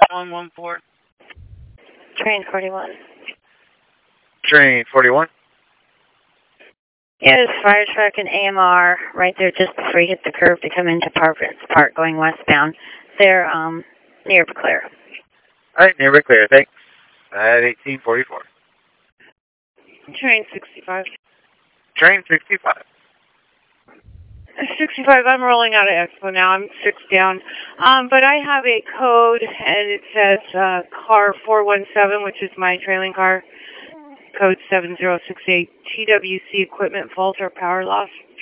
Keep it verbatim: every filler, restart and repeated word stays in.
one one four. Train forty-one. Train forty-one. Yeah, there's fire truck and A M R right there just before you hit the curve to come into Providence Park going westbound. They're um, near Beclaire. All right, near Beclaire, thanks. At eighteen forty-four. Train sixty-five. Train sixty-five. sixty-five, I'm rolling out of Expo now. I'm six down. Um, but I have a code, and it says uh, car four one seven, which is my trailing car. Code seven zero six eight. T W C equipment fault or power loss.